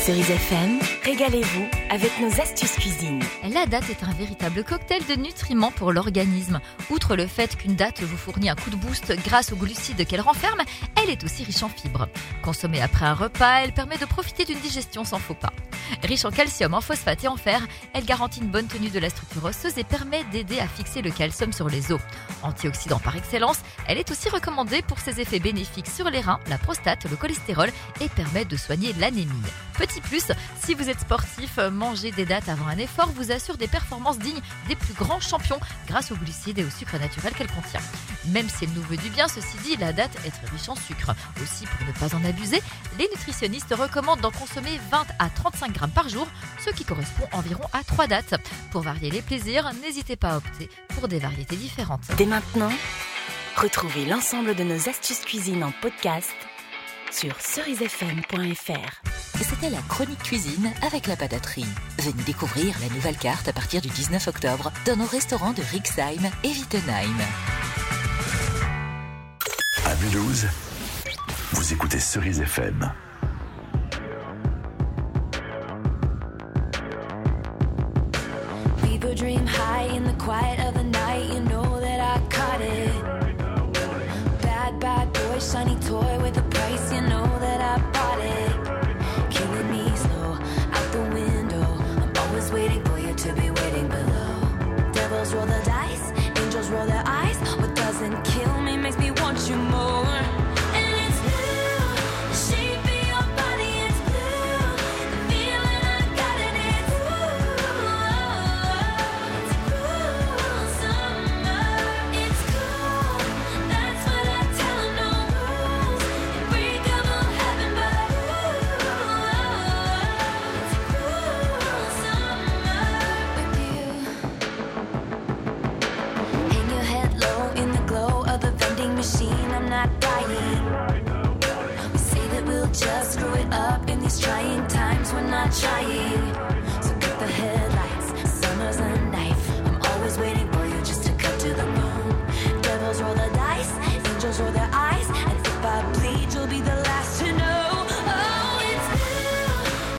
Cerise FM, régalez-vous avec nos astuces cuisine. La date est un véritable cocktail de nutriments pour l'organisme. Outre le fait qu'une date vous fournit un coup de boost grâce aux glucides qu'elle renferme, elle est aussi riche en fibres. Consommée après un repas, elle permet de profiter d'une digestion sans faux pas. Riche en calcium, en phosphate et en fer, elle garantit une bonne tenue de la structure osseuse et permet d'aider à fixer le calcium sur les os. Antioxydant par excellence, elle est aussi recommandée pour ses effets bénéfiques sur les reins, la prostate, le cholestérol et permet de soigner l'anémie. Petit plus, si vous êtes sportif, manger des dattes avant un effort vous assure des performances dignes des plus grands champions grâce aux glucides et au sucre naturel qu'elle contient. Même si elle nous veut du bien, ceci dit, la date est très riche en sucre. Aussi, pour ne pas en abuser, les nutritionnistes recommandent d'en consommer 20 à 35 grammes par jour, ce qui correspond environ à 3 dattes. Pour varier les plaisirs, n'hésitez pas à opter pour des variétés différentes. Dès maintenant, retrouvez l'ensemble de nos astuces cuisine en podcast sur cerisefm.fr. C'était la chronique cuisine avec la pataterie. Venez découvrir la nouvelle carte à partir du 19 octobre dans nos restaurants de Rixheim et Wittenheim. À Mulhouse, vous écoutez Cerise FM. People dream high in the quiet of the night. You know that I caught it. Bad, bad boy, shiny toy with a price. You know that I bought it. Killing me slow, out the window. I'm always waiting for you to be waiting below. Devils roll the dice, angels roll their eyes. What doesn't kill me makes me want you more. And it's blue, the shape of your body is blue. The feeling I got in it, it's a cruel summer. It's cool, that's what I tell 'em, no rules. Unbreakable heaven, but it's a cruel summer with you. Hang your head low in the glow of the vending machine. I'm not dying.